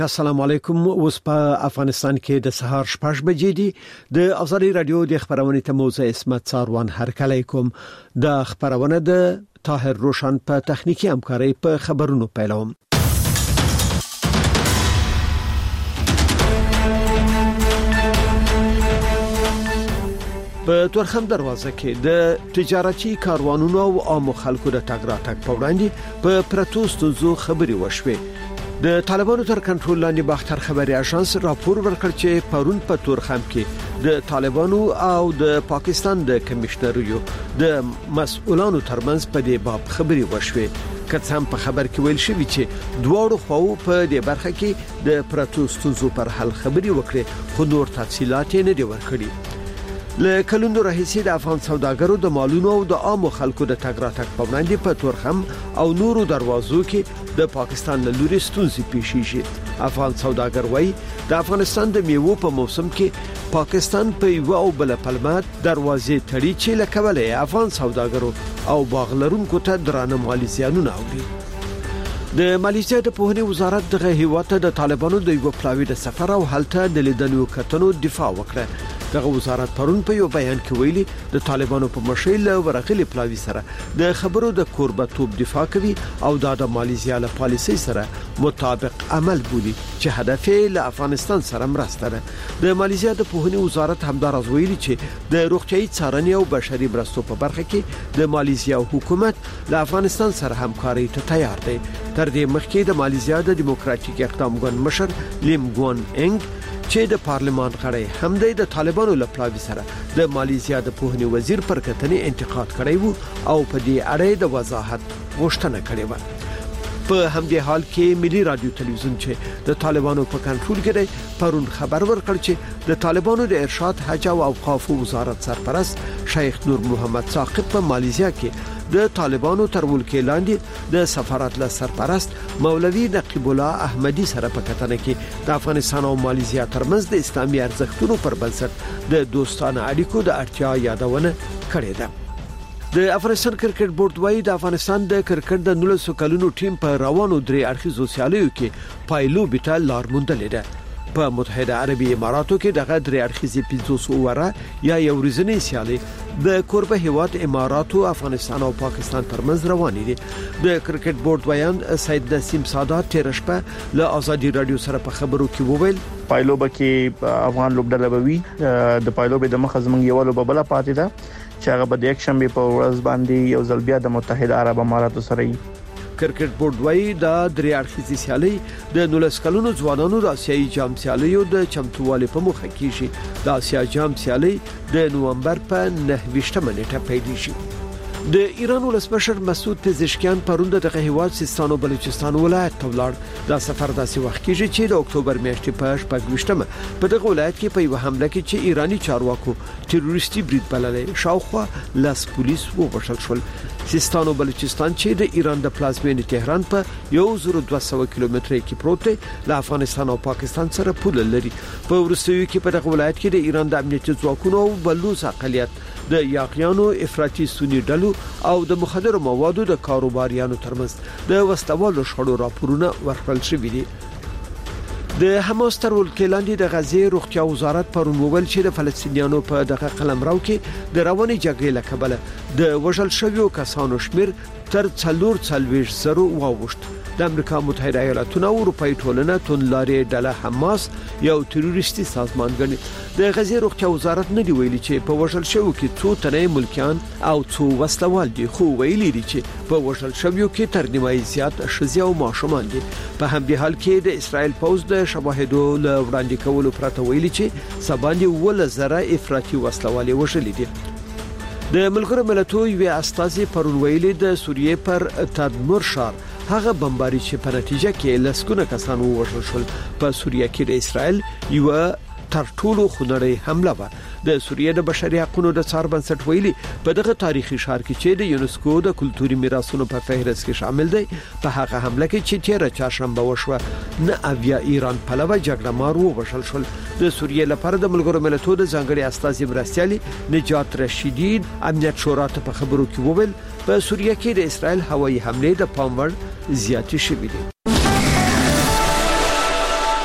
السلام علیکم. اوس په افغانستان کې د سهار 6 بجې دي. د ازادي رادیو د خبرونې ته موزه اسمت څاروان هرکلی کوم. د خبرونه د طاهر روشن په تخنیکی همکاري په خبرونو پیلوم. په تورخم دروازه کې د تجارتي کاروانونو او عام خلکو د تګ راتګ په وړاندې په پروتستو خبري وشوه. د طالبانو تر کنټرول لاندې باختر خبري اژانس راپور ورکړ چې پرون په تورخم کې د طالبانو او د پاکستان د کمشنریو د مسؤلانو ترمنځ په دې باب خبري وشوه. که هم په خبر کې ویل شوی چې دواړو خواو په دې برخه کې د پروتستو پر حل خبري وکړي، خو نور تفصيلات نه دي ورکړي. له کلونو راهیسې د افغان سوداګرو د مالونو او د عام خلکو د تګ راتګ په وړاندې په تورخم او نورو دروازو کې د پاکستان له لوري ستونزې پیښیږي. افغان سوداګر وایي د افغانستان د میوو په موسم کې پاکستان په یو او بل پلمه دروازې تړي چې له کبله افغان سوداګرو او باغلرونکو ته درانه مالي زیانونه اوري. د مالیزیا د پوهنې وزارت دغه هیواد د طالبانو د یو پلاوی د سفر او هلته د لیدلو کتنو دفاع وکړه. دغه وزارت پرون په یو بیان کې ویلي د طالبانو په مشیل ورغلي پلاوی سره د خبرو د کوربتوب دفاع کوي او د مالیزیا له پالیسي سره مطابق عمل بولي چې هدف یې له افغانستان سره مرسته ده. د مالیزیا د پوهنې وزارت همدارز ویلي چې د روغتيایي څارنې او بشري مرستو په برخه کې د مالیزیا حکومت له افغانستان سره همکاري ته تیار دی. تر دې مخکې د مالیزیا د دیموکراتیک اقدام ګوند مشر لیم ګون انګ چې د پارلمان غړی هم د طالبانو له پلاوی سره د مالیزیا د پوهنې وزیر پر کتنې انتقاد کړی وو او په دې اړه د وضاحت غوښتنه کړې و. په همدې حال کې ملي رادیو تلویزیون چې د طالبانو په کنټرول کې دی پرون خبر ورکړ چې د طالبانو د ارشاد حج او اوقاف وزارت سرپرست شیخ نور محمد ثاقب په مالیزیا کې د طالبانو تر ولکې لاندې د سفارت له سرپرست مولوی نقیب الله احمدی سره په کتنه کې د افغانستان او مالیزیا ترمنځ د اسلامي ارزښتونو پر بنسټ د دوستانه اړیکو د اړتیا یادونه کړې ده. د افغانستان کرکټ بورډ وايي د افغانستان د کرکټ د 19 کلونو ټیم په روانو درې اړخیزو سیالیو کې پایلو بیټه لار موندلې ده. په متحده عربی اماراتو کې دغه درې اړخیزې 500 اوره یا یو ورځنی سیالي د کوربه هیواد اماراتو، افغانستان او پاکستان ترمنځ روانې دي. د کرکټ بورډ ویان سید نسیم سادات تیر شپه له ازادي رادیو سره په خبرو کې وویل پایلو بکې افغان لوبډله بوي د پایلو به د مخ زمنګ یو لوب بل پاتې ده چې هغه به د یک شنبه په ورځ باندې یو ځل بیا د متحده عرب اماراتو سره کرکټ بورډ وايي د درې اړخیزې سیالي د 19 کلونو ځوانانو د آسیایي جام سیالیو د چمتووالي په مخه کې شي. د آسیا جام سیالي د نومبر په 9 نیټه پیل شي. د ایران ولسمشر مسعود پزشکیان پرون دغه هیواد سیستان او بلوچستان ولایت ته ولاړ. دا سفر داسې وخت کېږي چې د اکتوبر میاشتې په 28 په دغه ولایت کې په یو حمله کې چې ایرانی چارواکو تروریستي برید بللې شاوخوا لاس پولیس ووژل شول. سیستان او بلوچستان چې د ایران د پلازمینې تهران په 1200 کیلومتر کې پروت دی، له افغانستان او پاکستان سره پوله لري. په ورستیو کې په دغه ولایت کې د ایران د امنیتي ځواکونو او بلوچ اقلیت د یاغیانو افراطي سنی ډلو او د مخدر موادو د کاروباریانو ترمنځ د وسلوالو شخړو راپورونه ورکړل شوي دي. د حماس تر ولکې لاندې د غزې روغتیا وزارت پرون وویل چې د فلسطینیانو په دغه قلمرو کې د رواني جګړې له کبله د وژل شویو کسانو شمیر تر 440 واوښت. د امریکا متحده ایالاتونو او اروپאי ټولنه توندلارې ډله حماس یو تروریستي سازمان ګڼي. د غزې روغتیا وزارت نه دی ویلي چې په وژل شویو کې څو تنه ملکیان او څو وسلوال دي، خو ویلي دي چې په وژل شویو کې تر نیمایي زیات ښځې او ماشومان دي. په همدې حال کې د اسرائیل پوز د شواهدو له وړاندې کولو پرته ویلي چې سباندې 1000 افراطي وسلوال وژل دي. د ملګرو ملتونو یو استازي پرون ویلي د سوریې پر تدمر شار هغه بمباري چې په نتیجه کې لسګونه کسان ووژل شول په سوریه کې د اسرائیل یو تر ټولو خونړۍ حمله و. د سوریه د بشري حقوقو د څار بنسټ ویلي په دغه تاریخي ښار کې چې د یونسکو د کلتوري میراثونو په فهرست کې شامل دی، په هغه حمله کې چې تیر چهارشنبه وشوه نه اویا ایران پلوه جګړه مار ووژل شول. د سوریه لپاره د ملګرو ملتونو د ځانګړي استازي مرستيالي نجات رشیدی امنیت شورا ته په خبرو کې وویل په سوریه کې د اسرائیل هوایي حمله د پام وړ زیاتې شوې دي.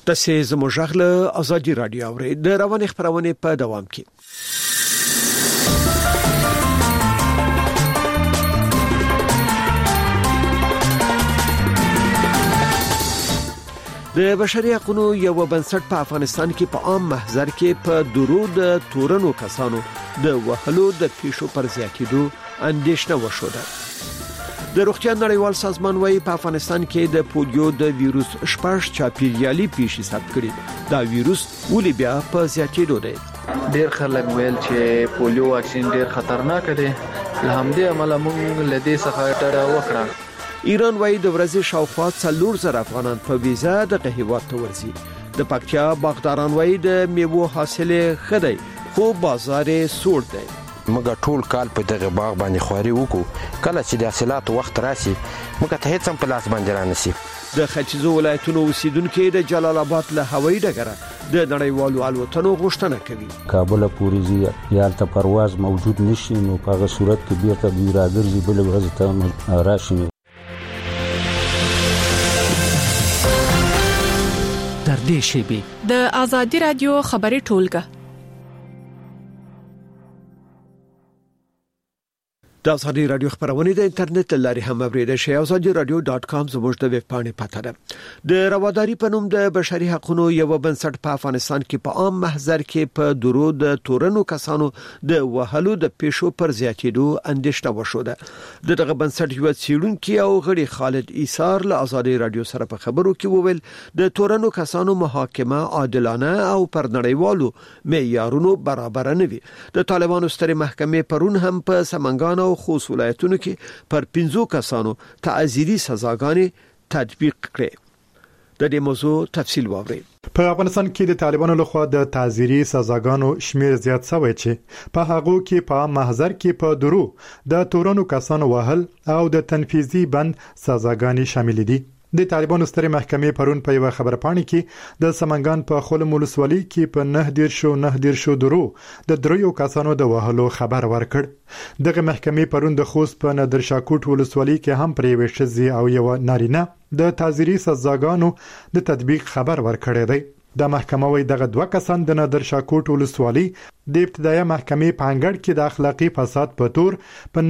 تاسو زموږ غږ ازادي رادیو اورئ د روان خبرونه په دوام کې. د بشري حقوقو یو بنسټ په افغانستان کې په عام محضر کې په درود تورنو کسانو د وهلو د پیښو پر زیاتېدو اندېښنه وشوده. د روغتیا نړیوال سازمان وايي په افغانستان کې د پولیو د ویروس شپږ چاپیریالي پیښې ثبت کړي. دا ویروس ولې بیا په زیاتېدو دی؟ ډېر خلک ویل چې پولیو واکسین ډېر خطرناک دی، له همدې امله موږ له دې څخه ډډه وکړه. ایران وايي د ورځې شاوخوا 4000 افغانان په ویزا د هیواد ته ورځي. د پکتیا باغداران وايي د میوه حاصل خدای خو بازار سوړ دی. موږ ټول کال په دغه باغ باندې خواري وکړو، کله چې د حاصلات وخت راشي موږ ته هیڅ هم په لاس باندې رانشي. د ختیځو ولایتونو اوسیدونکو د جلال آباد له هوایي ډګره د نړیوالو الوتنو غوښتنه کوي. کابل پورې ځي یا ته پرواز موجود نشي، نو په هغه صورت کې بیرته دوی راګرځي بل ورځ ته راشي. در دې شیبې د ازادي رادیو خبري ټولګه د ازادي رادیو خبرونه د انټرنیټ لاري هم اوریدل شي. azadiradio.com زموږ د ویب پاڼې پته ده. د رواداري په نوم د بشري حقوقو یو بنسټ په افغانستان کې په عام محضر کې په درود تورنو کسانو د وهلو د پیښو پر زیاتېدو اندېښنه وشوده. دغه بنسټ یو څېړونکي او غړي خالد ایثار له ازادي رادیو سره په خبرو کې وویل د تورنو کسانو محاکمه عادلانه او پر نړیوالو معیارونو برابر نه وي. د طالبانو سترې محکمې پرون هم په سمنګان خوست ولایتونو کې پر 15 کسانو تعزیري سزاګانې تطبیق کړې. د دې موضوع تفصیل واورئ. په افغانستان کې د طالبانو لخوا د تعزیري سزاګانو شمیر زیات شوی چې په هغه کې په محضر کې په درو د تورنو کسانو وهل او د تنفيذي بند سزاګانې شامل دي. د طالبانو سترې محکمې پرون په یو خبر پاڼې کې د سمنګان په خلم ولسوالۍ کې په 9 شو درو د دریو کسانو د وهلو خبر ورکړ. دغه محکمې پرون د خوست په نادر شاکوټ ولسوالۍ کې هم پرې وشزي او یو نارینه د تعزیري سزاګانو د تطبیق خبر ورکړی دی. د محکمه وی دغه دوه کسان د نادر شاکوټ ولسوالۍ د ابتدایي محکمې په انګړ کې د اخلاقی فساد په تور په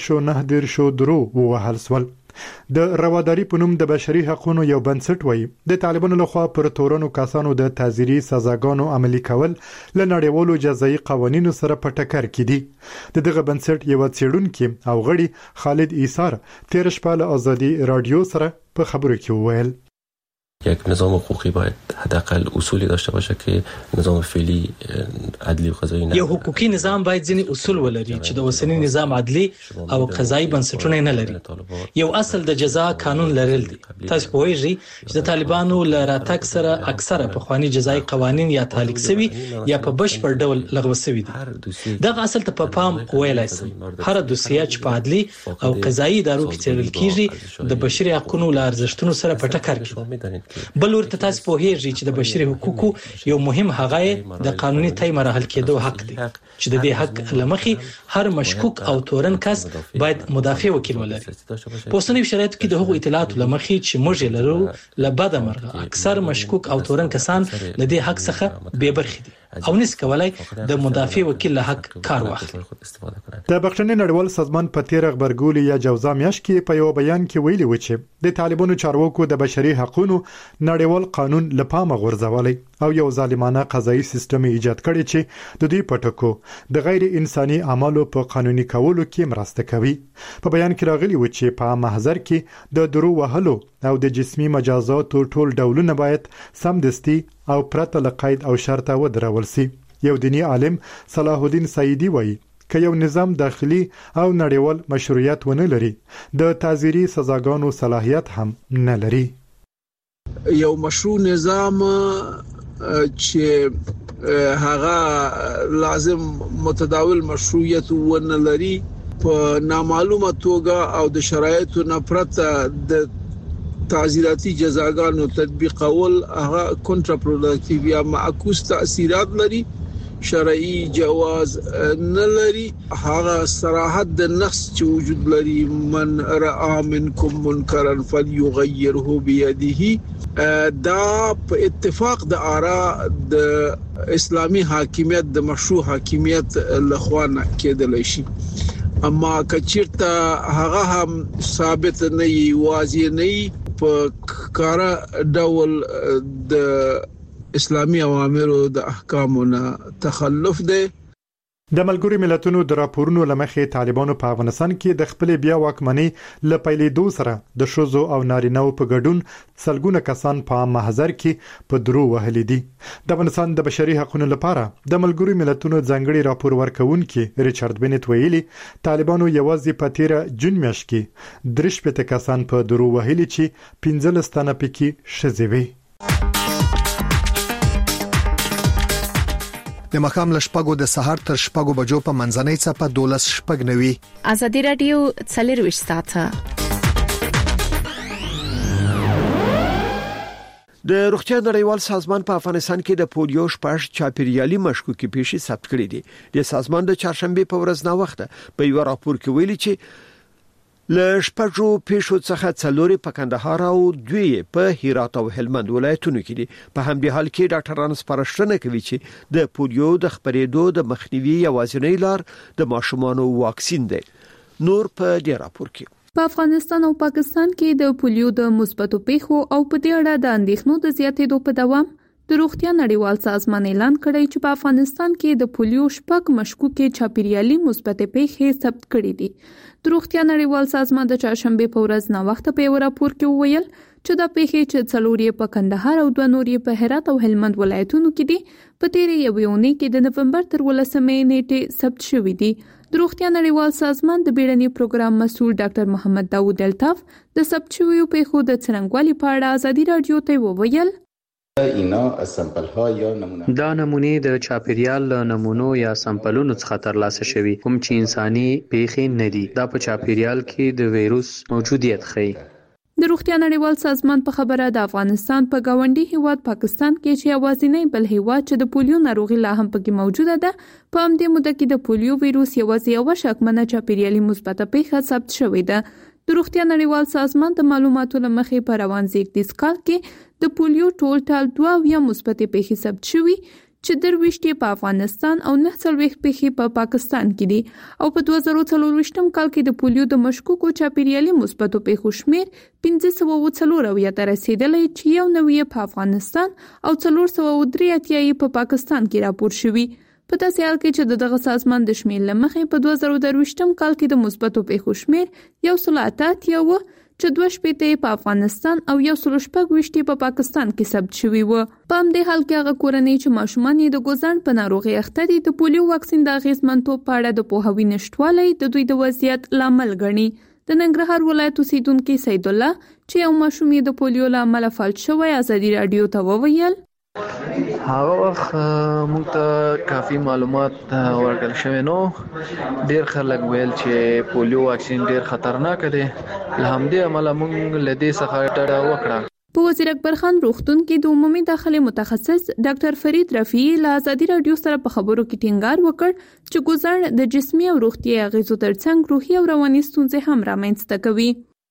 9 شو درو وهل سول. د رواداري په نوم د بشري حقوقو یو بنسټ وایي د طالبانو لخوا پر تورنو کسانو د تعزیري سزاګانو عملي کول له نړیوالو جزایي قوانینو سره په ټکر کې دي. دغه بنسټ یو څېړونکي او غړي خالد ایثار تیر شپه له ازادي رادیو سره په خبرو کې وویل یک نظام حقوقی باید حداقل اصولی داشته باشه که نظام فعلی عدلی و قضایی نه. یو حقوقي نظام باید ځینې اصول ولري چې د اوسنی نظام عدلی او قضایی بنسټونه نه لري. یو اصل د جزا قانون لرل دي. تاسو پوهیږئ چې د طالبانو له راتګ سره اکثره پخوانی جزایی قوانین یا تعلیق شوي یا په بشپړ ډول لغوه شوي دي. دغه اصل ته په پام ویلای شي هر دوسیه چې په عدلی او قضایی ادارو کې څیړل کیږي د بشري حقوقو له ارزښتونو سره په ټکر کې. بل ورته تاسو پوهیږئ چې د بشري حقوقو یو مهم حق د قانوني تای مراحل کېدو حق دی چې د دې حق لمخې هر مشکوک او تورن کس باید مدافع وکیل ولري. په اوسنیو شرایطو کې د حقوقو اطلاعات لمخې چې موږ لرو لبد مرغه اکثر مشکوک او تورن کسان له دې حق څخه بې برخې دي او نس کولای د مدافع وکیل له حق کار واخلي. د بخښنې نړیوال سازمان په تیر خبرګولي یا جوزا میاش کې په یو بیان کې ویلي و چې د طالبانو چارواکو د بشري حقوقو نړیوال قانون لپاره غورځولای او یو ظالمانه قضایي سیستم ایجاد کړي چې د دوی پټکو د غیر انساني اعمالو په قانوني کولو کې مرسته کوي. په بیان کې راغلي و چې په محضر کې د درو وهلو او د جسمي مجازاتو ټول ډولونه باید سمدستي او پرته له قید او شرطه ودرول شي. یو دینی عالم صلاح الدین سعیدی وایي که یو نظام داخلي او نړیوال مشروعیت ونه لري د تعزیري سزاګانو صلاحیت هم نه لري. یو مشروع نظام چې هغه لازم متداول مشروعیت ونه لري په نامعلومه توګه او د شرایطو نه پرته د تعزیراتی جزاګانو تطبیقول هغه کنټرا پروډکټیو یا معکوس تاثیرات لري شرعي جواز نه لري. هغه صراحت د نص چې وجود لري من رأى منكم منکرا فليغيره بيده دا په اتفاق د آرا د اسلامي حاکمیت د مشروع حاکمیت لخوانه کېدل شي. اما کچیرته هغه هم ثابت نه وي واضح نه وي په کار ډول د اسلامي اوامرو د احکامونو تخلف دی. د ملګرو ملتونو د راپورونو لمخې طالبانو په افغانستان کې د خپل بیا واکمنۍ لپیلېدو سره د شوزو او نارینه‌و په ګډون سلګونه کسان په محضر کې په درو وهلي دي. د افغانستان د بشري حقوقو لپاره د ملګرو ملتونو ځانګړي راپور ورکونکي ریچارډ بنت ویلي طالبانو یوازې په 13 جون میاشت کې 3 کسان په درو وهلي چې 15 تنه پکې ښځې وي. د مخام لشپګو د سحر تر شپګو بجو په منځنۍ صفه 12 شپګ نوي. ازادي رادیو څلرويش ساعته. د روغتیا نړیوال سازمان په افغانستان کې د پولیو شپږ چاپیریالي مشکوکي پیښې ثبت کړې دي. د سازمان د چهارشنبه په ورځ نا وخت په یو راپور کې ویلي چې له شپږو پیښو څخه څلورې په کندهار او دوی په هرات او هلمند ولایتونو کې دي. په همدې حال کې ډاکټرانو سپارښتنه کوي چې د پولیو د خپرېدو د مخنیوي یوازینی لار د ماشومانو واکسین دی. نور په دې راپور کې په افغانستان او پاکستان کې د پولیو د مثبتو پیښو او په دې اړه د اندېښنو د زیاتېدو په دوام د روغتیا نړیوال سازمان اعلان کړی چې په افغانستان کې د پولیو شپږ مشکوکې چاپیریالي مثبت پیښې ثبت کړې دي. د روغتیا نړیوال سازمان د چهارشنبه په ورځ نا وخت په یو راپور کې وویل چې دا پیښې چې څلورې په کندهار او دوه نورې په هرات او هلمند ولایتونو کې دي په تیرې یوې اونۍ کې د نوفمبر تر 18 نیټې ثبت شوې دي. د روغتیا نړیوال سازمان د بیړني پروګرام مسؤل ډاکټر محمد داوود الطاف د ثبت شویو پیښو د څرنګوالي په اړه ازادي رادیو ته وویل دا نمونې د چاپیریال نمونو یا سمپلونو څخه ترلاسه شوي کوم چې انساني پیښې نه دي. دا په چاپیریال کې د وایروس موجودیت ښيي. د روغتیا نړیوال سازمان په خبره د افغانستان په گاونډي هیواد پاکستان کې چې اوازینی بل هیواد چې د پولیو ناروغي لا هم پکې موجوده ده په همدې موده کې د پولیو وایروس یوازې یو شکمنه چاپیریالي مثبته پیښه ثبت شوې ده. د روغتیا نړیوال سازمان د معلوماتو لمخې په روان زیږدیز کال کې د پولیو ټول 2 مثبتې پیښې ثبت شوې چې 23 په افغانستان او 49 پیښې په پاکستان کې دي او په 2024 کال کې د پولیو د مشکوکو چاپیریالي مثبتو پیښو شمیر 1540 ته رسیدلی چې یو نوې په افغانستان او 483 په پاکستان کې راپور شوی. په داسې حال کې چې دغه سازمان د شمیر لمخې په 2023 کال کې د مثبتو پیښو شمیر 188 چې 2 په افغانستان او 126 په پاکستان کې ثبت شوی و. په همدې حال کې هغه کورنۍ چې ماشومان یې د ګوزڼ په ناروغي اخته دي د پولیو واکسین د اغېزمنتوب په اړه د پوهاوي نشټوالی د دوی د وضعیت لامل ګڼي. د ننګرهار ولایت اوسیدونکي سید الله چې یو ماشوم یې د پولیو له امله فلج شوی ازادي رادیو ته وویل هغه وخت موږ ته کافي معلومات ورکړل شوی نو ډیر خلک ویل چې پولیو واکسین ډیر خطرناک دی. له همدې امله موږ له دې څخه ډډه وکړه. په وزیر اکبر خان روغتون کې د عمومي داخلي متخصص ډاکټر فرید رفیعي له ازادي رادیو سره په خبرو کې ټینګار وکړ چې ګوزڼ د جسمي او روغتي اغېزو ترڅنګ روحي او رواني ستونزې هم رامنځته کوي.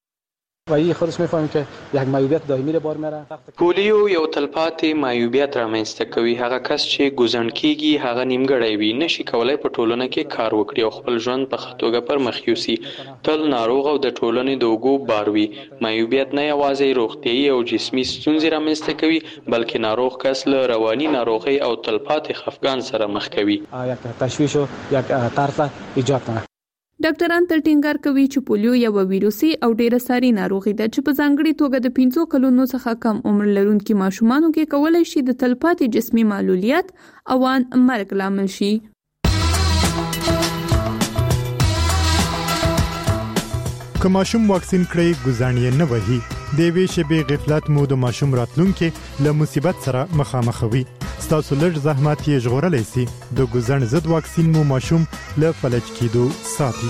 پولیو یو تلپاتې معیوبیت رامنځته کوي. هغه کس چې ګوزڼ کیږي هغه نیمګړی وي، نشي کولای په ټولنه کې کار وکړي او خپل ژوند په ښه توګه پر مخ یوسي. تل ناروغ او د ټولنې د اوږو بار وي. معیوبیت نه یوازې روغتیایي او جسمي ستونزې رامنځته کوي بلکې ناروغ کس له رواني ناروغۍ او تلپاتې خفګان سره مخ کوي. ډاکټران تل ټینګار کوي چې پولیو یو ویروسي او ډیره ساري ناروغي ده چې په ځانګړي توګه د 15 کلونو څخه کم عمر لرونکو ماشومانو کې کولای شي د تلپاتې جسمي معلولیت او ان مرګ لامل شي. که ماشوم واکسین کړي ګوزڼ یې نه وهي د وی شبې غفلت مو د ماشوم راتلونکي له مصیبت سره مخامخوي. ستاسو لږ زحمت یې ژغورلی سي. د ګوزڼ ضد واکسین مو ماشوم له فلج کېدو ساتي.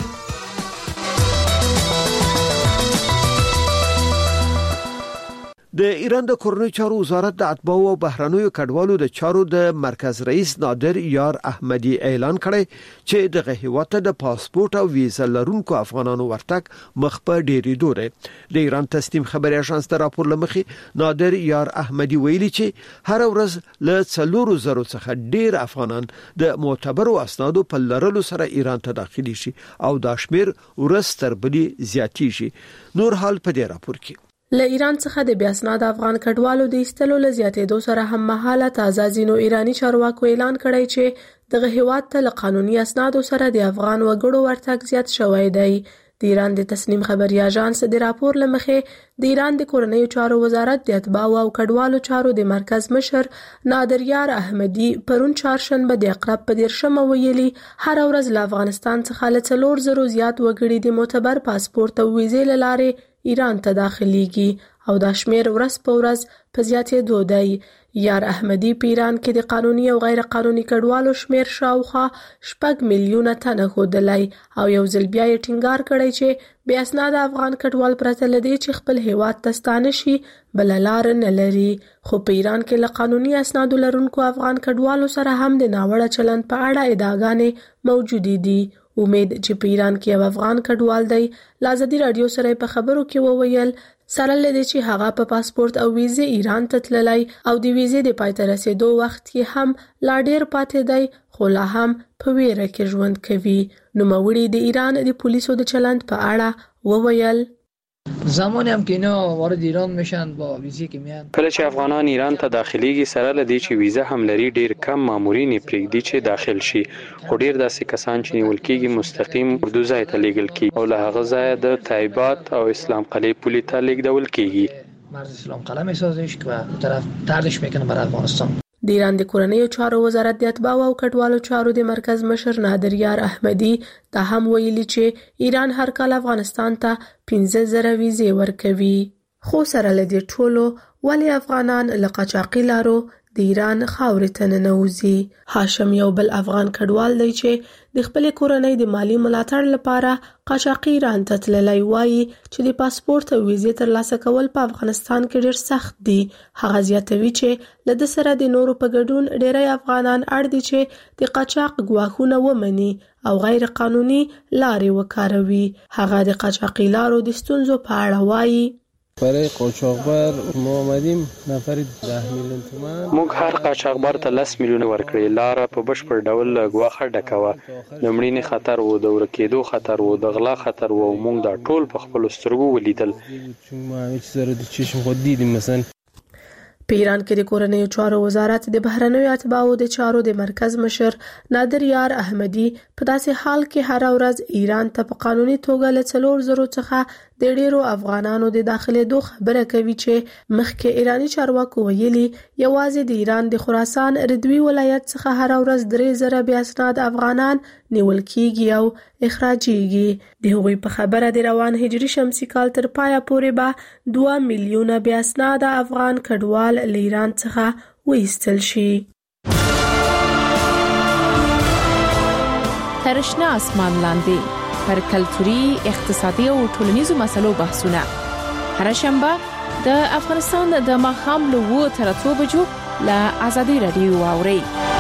د ایران د کورنیو چارو وزارت د اتباع او بهرنیو کډوالو د چارو د مرکز رئیس نادر یار احمدی اعلان کړی چې د هیواد د پاسپورت او ویزا لرونکو افغانانو ورتګ مخ په ډیرېدو دی. د ایران تسنیم خبري اژانس د راپور لمخې نادر یار احمدی ویلي چې هر ورځ له 400 څخه ډیر افغانان د معتبرو اسنادو په لرلو سره ایران ته داخلي شي او دا شمیر ورځ تر بلې زیاتی شي. نور حال په دې راپور کې له ایران څخه د بیا اسناد افغان کډوالو د ایستلو له زیاتېدو سره هم مهاله تازه ځینو ایرانی چارواکو اعلان کړی چې دغه هیواد ته له قانوني اسنادو سره د افغان وګړو ورتګ زیات شوی دی. د ایران د تسنیم خبري اژانس د راپور لمخې د ایران د کورنیو چارو وزارت د اتباع او کډوالو چارو د مرکز مشر نادر یار احمدی پرون چهارشنبه د اقرب په 10 ویلي هر ورځ له افغانستان څخه له 400 زیات وګړي د معتبر پاسپورت او ویزې لاره ایران ته داخليږي او دا شمیر ورځ په ورځ په زیاتېدو دی. یار احمدی په ایران کې د قانوني او غیر قانوني کډوالو شمیر شاوخوا 6 میلیونه تنه ښودلی او یو ځل بیا یې ټینګار کړی چې بې اسناده افغان کډوال پرته له دې چې خپل هیواد ته ستانه شي بله لار نه لري. خو په ایران کې له قانوني اسنادو لرونکو افغان کډوالو سره هم د ناوړه چلند په اړه ادعاګانې موجودې دي. امید چې په ایران کې یو افغان کډوال دی لازدي رادیو سره په خبرو کې وویل سره لدې چې هغه په پاسپورت او ویزې ایران ته تللی او د ویزې د پای ته رسیدو وخت کې هم لا ډیر پاتې دی خو لا هم په ویره کې ژوند کوي. نوموړي د ایران د پولیسو د چلند په اړه وویل زمانی هم که اینا وارد ایران میشن با ویزی که میان کله چې افغانان ایران ته داخليږي سره لدی چې ویزه هم لري ډیر کم مامورین پرېږدي چې داخل شي خو ډیر داسې کسان چې نیول کېږي مستقیم اردو ځای ته لیږل کېږي او له هغه ځای د تایبات او اسلام قلعه پولې ته لیږدول کېږي. مرز اسلام قلعه میسازش که به طرف طردش میکنه بر افغانستان. د ایران د کورنیو چارو وزارت د اتباع او کډوالو چارو د مرکز مشر نادر یار احمدی دا هم ویلي چې ایران هر کال افغانستان ته 15,000 ویزې ورکوي. خو سره له دې ټولو ولې افغانان له قاچاقي لارو د ایران خاورې ته ننوځي؟ هاشم یو بل افغان کډوال دی چې د خپل کورنۍ د مالی ملاتړ لپاره قاچاقي ایران ته تللی وایي چې د پاسپورت او ویزې ترلاسه کول په افغانستان کې ډیر سخت دي. هغه زیاتوي چې له د سره د نورو په ګډون ډیری افغانان اړ دي چې د قاچاق ګواښونه ومني او غیر قانوني لارې وکاروي. هغه د قاچاقي لارو د ستونزو په اړه وایي برای قاچاقبر ما آمدیم نفر 10 میلیون تومان موږ هر قاچاقبر ته 10 میلیون ورکړي. لاره په بشپړ ډول ګواښه ډکوه. لمړینی خطر وو د ورکېدو خطر وو د غلا خطر وو موږ دا ټول په خپل سترګو ولیدل. ما هیڅ سره د چشم خود دیدیم. مثلا په ایران کې د کورنیو چارو وزارت د بهرنیو اتباعو د چارو د مرکز مشر نادر یار احمدی په داسې حال کې هر ورځ ایران ته په قانوني توګه له 400 څخه د ډیرو افغانانو د داخلېدو خبره کوي چې مخکې ایرانی چارواکو ویلي یوازې د ایران د خراسان ردوی ولایت څخه هر ورځ 3,000 بیا اسناد افغانان نیول کېږي او اخراجيږي. د هغوی په خبره د روان هجري شمسي کال تر پایه پورې به 2 میلیونه بیا اسناد افغان کډوال له ایران څخه وایستل شي. ترشنا اسمان لاندې پر کلتوري، اقتصادي او ټولنیزو مسلو بحثونه هر شنبه د افغانستان د ماښام له 2 تر 3 بجو له ازادي رادیو واوري.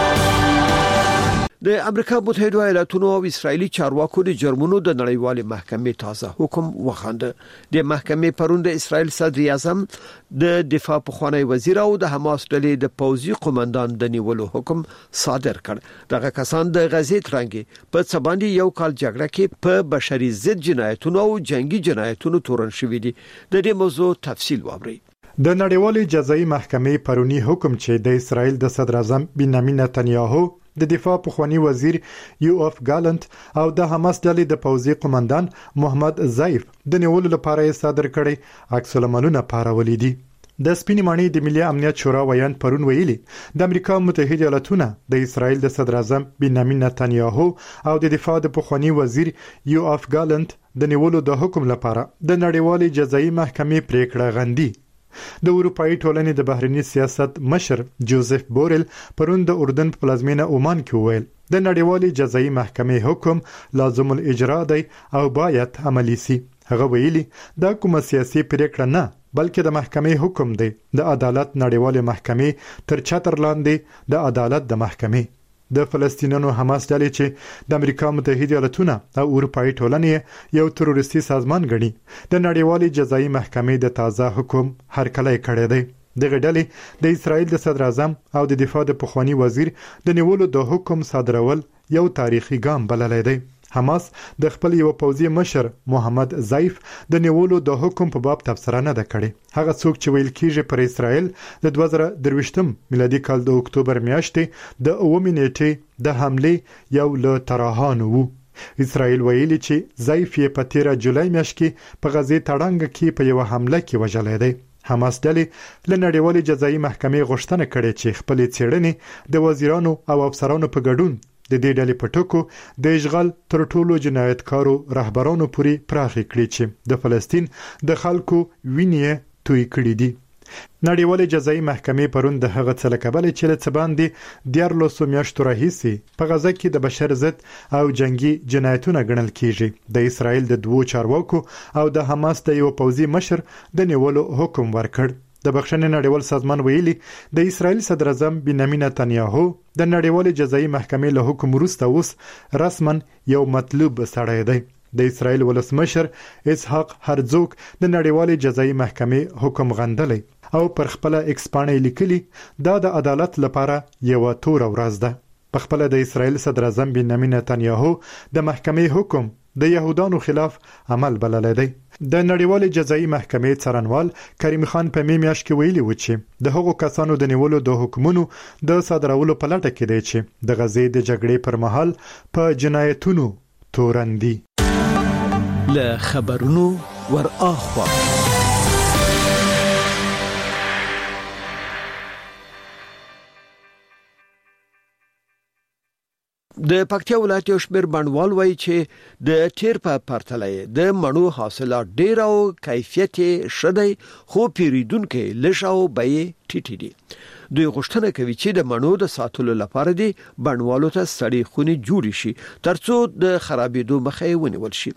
د امریکا متحده ایالاتونو او اسرایلی چارواکو د جرمونو د نړیوالې محکمې تازه حکم وخانده. د محکمې پرون د اسرایل صدر اعظم د دفاع پخوانی وزیر او د حماس ډلې د پوځي قومندان د نیولو حکم صادر کړ. دغه کسان د غزې ترانګي په څباندې یو کال جګړه کې په بشري ضد جنایتونو او جنگي جنایتونو تورن شوې دي. د دې موضوع تفصیل واورئ. د نړیوالې جزایي محکمې پرونی حکم چې د اسرایل د صدر اعظم بنیامین نتنیاهو د دفاع پخوانی وزیر یوآف ګالنت او د حماس ډلې د پوځي قومندان محمد ظایف د نیولو لپاره صادر کړي عکس العملونه پارولې دي. د سپینې ماڼۍ د ملي امنیت شورا ویان پرون ویلي د امریکا متحده ایالاتونو د اسرایل د صدر اعظم بنیامین نتنیاهو او د دفاع د پخوانی وزیر یوآف ګالنت د نیولو د حکم لپاره د نړیوالې جزایي محکمې پریکړه غندي. د اروپאי ټولنې د بهرنی سیاست مشر جوزف بورل پرون د اردن په پلازمینه عمان کې ویل د نړیوالې جزایي محکمې حکم لازم الاجرا دی او باید عملی شي. هغه ویلي دا کومه سیاسي پریکړه نه بلکې د محکمې حکم دی د عدالت نړیوالې محکمې تر چتر لاندې د عدالت د محکمې د فلسطینیانو حماس ډلې چې د امریکا متحده ایالاتونو او اروپאי ټولنې یو تروریستي سازمان ګڼي د نړیوالې جزایي محکمې د تازه حکم هرکلی کړی دی. دغه ډلې د اسرائیل د صدر اعظم او د دفاع د پخوانی وزیر د نیولو د حکم صادرول یو تاریخي ګام بللی دی. حماس د خپل یو پوځي مشر محمد ضعیف د نیولو د حکم په باب تبصره نه ده کړې. هغه څوک چې ویل کیږي پر اسرائیل د 2023 میلادي کال د اکتوبر میاشتې د 9 نیټې د حمله یو له طرحانو وو. اسرائیل ویلي چې ضعیف یې په 13 جولای میاشت کې په غزې تړنګ کې په یو حمله کې وژلی دی. حماس ډلې له نړیوالې جزایي محکمې غوښتنه کړې چې خپل څېړنې د وزیرانو او افسرانو په ګډون د دې ډلې په ټکو د اشغال تر ټولو جنایتکارو رهبرانو پورې پراخې کړي چې د فلسطین د خلکو وینې توی کړي دي. نړیوالې جزایي محکمې پرون د هغه څه له کبله چې له څه باندې 14 میاشتو راهیسې په غزه کې د بشر ضد او جنگي جنایتونه ګڼل کیږي د اسرائیل د 2 چارواکو او د حماس د یو پوځي مشر د نیولو حکم ورکړ. د بخښنې نړیوال سازمان ویلي د اسرائیل صدر اعظم بنیامین نتنیاهو د نړیوالې جزایي محکمې له حکم وروسته اوس رسما یو مطلوب سړی دی. د اسرائیل ولسمشر اسحاق هرزوگ د نړیوالې جزایي محکمې حکم غندلی او پر خپل ایکس باندې لیکلي دا د عدالت لپاره یو تور ورځ ده. په خپل د اسرائیل صدر اعظم بنیامین نتنیاهو د محکمې حکم د يهودانو خلاف عمل بللی دی. د نړیوالې جزایي محکمې څارنوال کریم خان په میاشت کې ویلي و چې د هغو کسانو د نیولو د حکمونو د صادرولو په لټه کې دی چې د غزې د جګړې پر مهال په جنایتونو تورندي. له خبرونو ور اخوا د پکتیا ولایت یو شمېر بڼوال وایي چې د تیر په پرتله د مڼو حاصلات ډیر او کیفیت ښه دی خو پیریدونکو لږ او بیې ټیټې دي. دوی غوښتنه کوي چې د مڼو د ساتلو لپاره د بڼوالو ته سړې خونې جوړې شي ترڅو د خرابېدو مخه ونیول شي.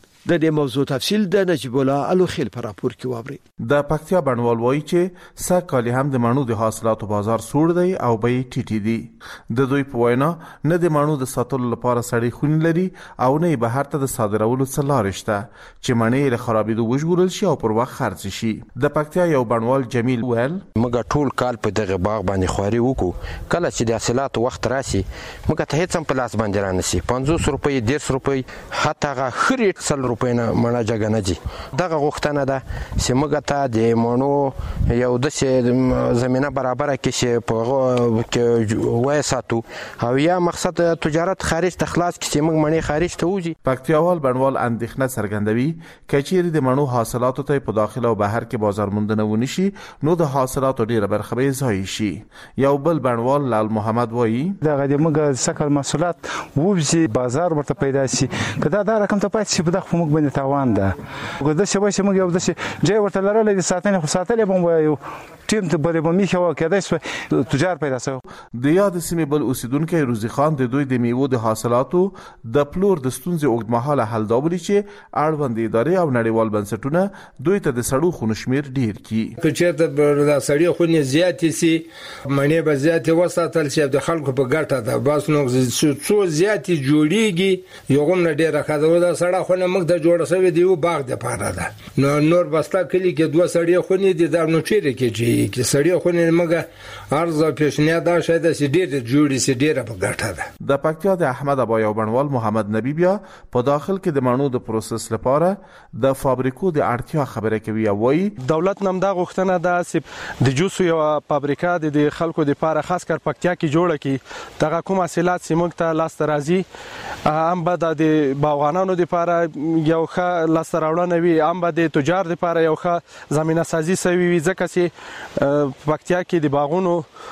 د دې موضوع تفصیل د نجیب الله الوخیل په راپور کې واوري. د پکتیا بڼوال وایي چې سږکال هم د مڼو د حاصلاتو بازار سوړ دی او بیې ټیټې دي. د دوی په وینا نه د مڼو د ساتلو لپاره سړې خونې لري او نه بهر ته د صادرولو څه لارې شته چې مڼې له خرابېدو وژغورل شي او پر وخت خرڅ شي. د پکتیا یو بڼوال جمیل ویل موږ ټول کال په دغه باغ باندې خواري وکړو، کله چې د حاصلاتو وخت راشي موږ ته هیڅ هم په لاس باندې رانشي 50 روپۍ 10 روپۍ حتی هغه خرید 100 روپۍ نه مڼه جګه نه دي. دغه غوښتنه ده چې موږ ته د مڼو یو داسې زمینه برابره کړي چې په کې وساتو او یا مقصد تجارت خارج ته خلاص کړي چې موږ مڼې خارج ته وځي. پکتیاوال بڼوال اندېښنه څرګندوي کچېرې د مڼو حاصلاتو ته په داخله او بهر کې بازار موندنه ونشي نو د حاصلاتو ډیره برخه به ضایع شي. یو بل بڼوال لال محمد وایي دغه د موږ سکل محصولات ووځي بازار ورته پیدا شي کدا دا رقم ته پاتې شي په دغه موږ باندې تاوان ده. وګدا شوي چې موږ یو د ځای ورته لرل د ساتنې خو ساتلې بم یو ټیم ته بلې بم یې خو کېدای تجار پیدا شو. د یاد سیمې بل اوسیدونکو روزي خان د دوی د میوو د حاصلاتو د پلور د ستونزې اوږدمهاله حل دا بلی چې اړوند ادارې او نړیوال بنسټونه دوی ته د سړو خونو شمیر ډیر کی که چېرته د سړی خونې زیاتې سي مڼې به زیاتې وساتل شي د خلکو په ګټه ده بس نو څو زیاتې جوړیږي یو هم نه ډیره خاطر د سړی خونه موږ ته جوړه شوی دی باغ د پاره ده نو نور بستا کلی کې دوه سړی خونې دي دا نو چیرې کې چې سړی خونې موږ عرض او پیشنهاد دا شاید چې ډیر جوړی سي ډیره په ګټه ده. د پکتیا د احمد ابا یو بڼوال محمد نبی بیا په داخل کې د مڼو د پروسس لپاره د فابریکو د اړتیا خبره کوي او وایي دولت نم دا غوښتنه ده چې د جوسو یو فابریکا د خلکو لپاره خاص کر پکتیا کې جوړه کی دغه کوم حاصلات چې موږ ته لاس راځي هم به د باغوانانو لپاره یو ښه لاس راوړنه وي هم به د تجار لپاره یو ښه زمينه سازي سوي وي ځکه چې پکتیا کې د باغونو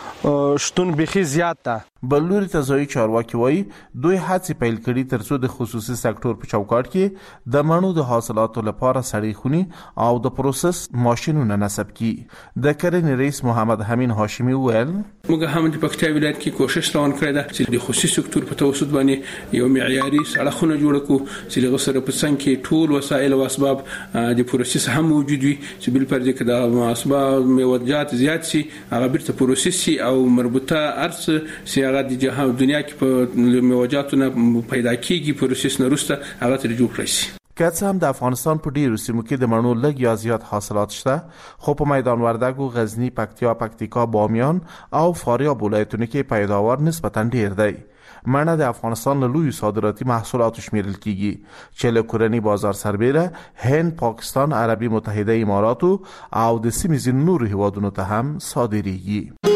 شتون بخي زیات ده. بلوري تزوی چارواکي وایي دوی هڅې پیل کړي ترڅو د خصوصي سکتور په چوکاټ کې د مڼو د حاصلاتو لپاره سړې خوني او د پروسس ماشینونه نصب کړي. د کرنې رئیس محمد همین هاشمی ویل موږ هم د پکتیا ولایت کې کوشش روان کړی دا چې د خصوصي سکتور په توسط باندې یو معیاري سړکونه جوړ کړو چې د غسر په څنګ کې ټول وسایل او اسباب د پروسس هم موجود وي چې بل پر دې کې د اسباب موجات زیات شي هغه بیرته پروسس شي او مربوطه ارس چې هغه د جهان دنیا کې په موجاتونه پیدا کیږي پروسس نه وروسته هغه تر جوړ کړی شي. که څه هم د افغانستان په ډیرو سیمو کې د مڼو لږ یا زیات حاصلات شته خو په میدان وردګو، غزنی، پکتیا، پکتیکا، بامیان او فاریاب ولایتونو کې پیداوار نسبتا ډیر دی. مڼه د افغانستان له لوی صادراتي محصولاتو شمیرل کیږي چې له کورني بازار سربیره هند، پاکستان، عربي متحده اماراتو او د سیمې ځینو نورو هیوادونو ته هم صادریږي.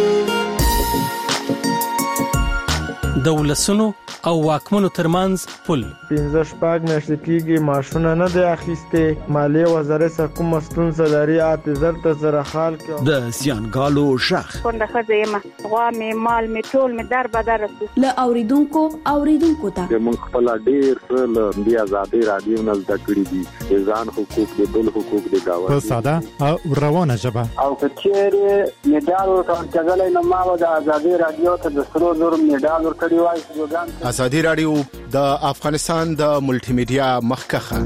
د ولسونو او واکمنو ترمنځ پل 15 میاشتې کېږي معاشونه نه دی اخیسته، مالیه وزارت څخه کوم ستونزه لري اعتذار ته سره حال کې د زیانګالو شخ څنګه خځه غوا می مال می ټول می در بدر له اوریدونکو ته موږ خپل ډیر له دی آزادي رادیو نه زده کړی دي ځان حقوق د بل حقوق د گاوه په ساده او روانه ژبه او کچېره میډال ورکړل کېږي نو ما د آزادي رادیو ته د سرو زر میډال ورکړی وای سلوګان آزادي رادیو د افغانستان د ملټي میډیا مخکخه.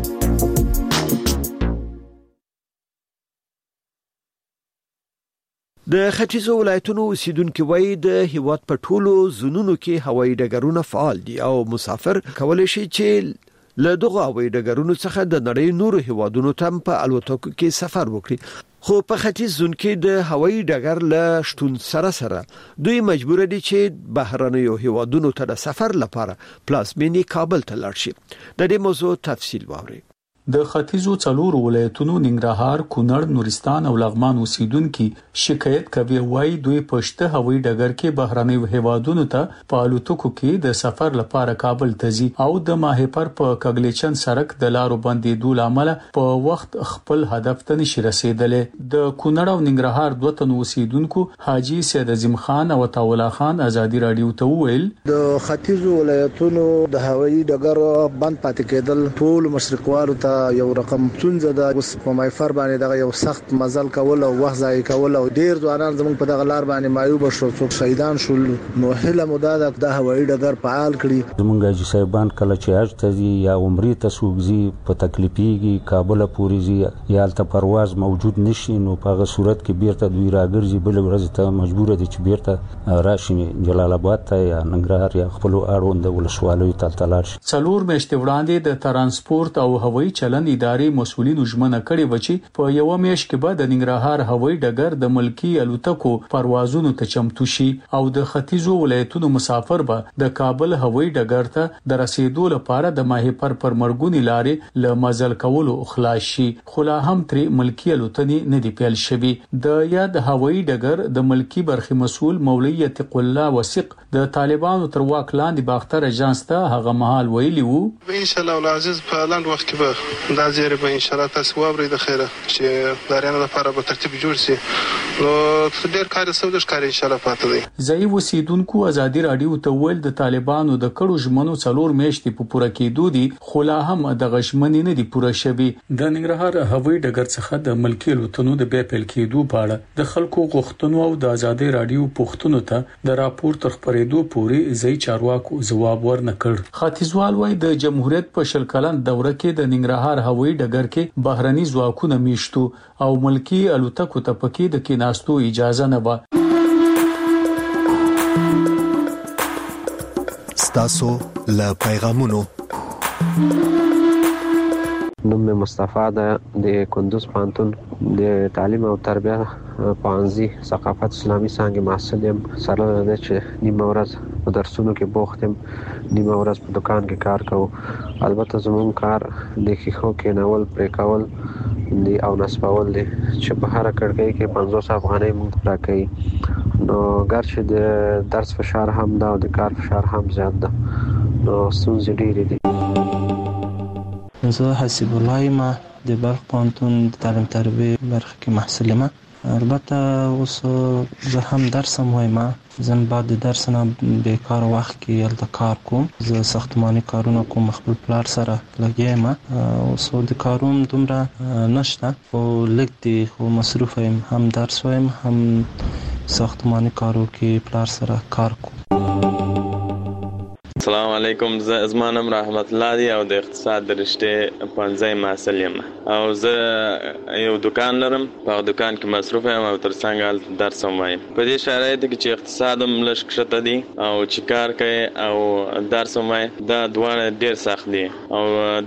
د ختیځو ولایتونو اوسیدونکو وایي د هیواد په ټولو زونونو کې هوایي ډګرونه فعال دي او مسافر کولی شي چې له دغه هوایي ډګرونو څخه د نړۍ نورو هیوادونو ته په الوتکو کې سفر وکړي. خو په ختیځ زون کې د هوایي ډګر له شتون سره دوی مجبور دي چې بهرنیو هیوادونو ته د سفر لپاره پلازمینې کابل ته لاړ شي. د دې موضوع تفصیل واورئ. د ختیځو څلورو ولایتونو ننګرهار، کونړ، نورستان او لغمان اوسیدونکو شکایت کوي وایي دوی پښته هوایي ډګر کې بهرنیو هیوادونو ته په الوتکو کې د سفر لپاره کابل ته ځي او د ماهیپر په کګلیچن سړک د لارو بندیدو لامل په وخت خپل هدف ته نشي رسیدلې. د کونړ او ننګرهار دوه تن اوسیدونکو حاجی سید عظیم خان او تاولا خان آزادي رادیو ته وویل د ختیځو ولایتونو د هوایي ډګر بند پاتې کېدل ټول مشرقوالو ته یو رقم څنګه د اوس په مایفر باندې دغه یو سخت مزل کول او وخت ضایع کول او ډیر ځوانان زموږ په دغه لار باندې مایوب شو، څوک شهیدان شول. نو هله مدد د هوایي ډګر فعال کړي. زمونږ حاجی صاحبان کله چې حج ته ځي یا عمرې ته سوګزي په تکلیفيږي کابل پورې ځي یا الته پرواز موجود نشي نو په هغه صورت کې بیرته دوی راګرځي بل ورځ ته مجبور دي چې بیرته راشي جلال آباد ته یا ننګرهار یا خپل اړوند ولسوالیو ته تلل شي. څلور میاشتې وړاندې د ترانسپورت او هوایي چلن ادارې مسؤلینو ژمنه کړې و چې په یو میاشت کې به د ننګرهار هوایي ډګر د ملکی الوتکو پروازونو ته چمتو شي او د ختیځو ولایتونو مسافر به د کابل هوایي ډګر ته د رسیدو لپاره د ماهیپر پر مرګونی لارې له مزل کولو خلاص شي. خو لا هم تر ملکی الوتنې نه دی پیل شوی. د یاد هوایي ډګر د ملکی برخي مسؤل مولوی عتیق الله وثیق د طالبانو تر واک لاندې باختر اجانس ته هغه مهال ویلی وو ان شاء الله العزيز په لاند وخت کې به دا زیری به ان شاء الله تاسو واورئ د خیره چې دارانه لپاره به ترتیب جوړ شي. نو ډېر کار سودش کار ان شاء الله پاتې دی. ځای وسیدونکو آزادي رادیو ته ویل د طالبانو د کړو ژمنو څلور میاشتې په پوره کېدو دي خو لا هم د غشمنې نه دي پوره شوی. د ننګرهار هوایي ډګر څخه د ملکی الوتنو د بیا پیل کېدو په اړه د خلکو غوښتنو او د آزادي رادیو پوښتنو ته د راپور تر خبرېدو پورې ځای چارواکو جواب ورنکړ. ختیځوال وای د جمهوریت په شل کلن دوره کې د ننګرهار هوایي ډګر کې بهرني ځواکونه میشتو او ملکی الوتکو ته پکې د کیناستو اجازه نه و. ستاسو له پیغامونو نوم مصطفی د کندوز پانتون د تعلیم او تربیه پانزي ثقافت اسلامي څنګه محصل يم. سره د چې نیمه ورځ په درسونو کې بوخت يم، نیمه ورځ په دکان کې کار کوم. البته زموږ کار د خيخو کې ناول پرې کول دی او نسبول دی چې په هر کړکۍ کې 500 افغانۍ مونږ راکړي. نو ګرچې د درس فشار هم دا او د کار فشار هم زیات ده نو ستونزې ډېرې دي. زه حسیب الله یم د بلخ پوهنتون د تعلیم تربیه برخه کې محصل یم. البته اوس زه هم درس هم وایم، زه بعد د درس نه بیکار وخت کې هلته کار کوم. زه ساختماني کارونه کوم، خپل پلار سره لګیا یم. اوس د کارونو دومره نشته خو لږ دی خو مصروف یم، هم درس وایم هم ساختماني کارو کې پلار سره کار کوم. السلام علیکم. زما نوم رحمت الله دی او د اقتصاد درشته پنځه محصل یم او زه یو دکان لرم. په دکان کې مصروف یم او ترڅنګ درس هم وایم. په دې شرایطو کې چې اقتصاد هم لږ کښته دی او چې کار کوي او درس هم وایم دا دواړه ډېر سخت دي او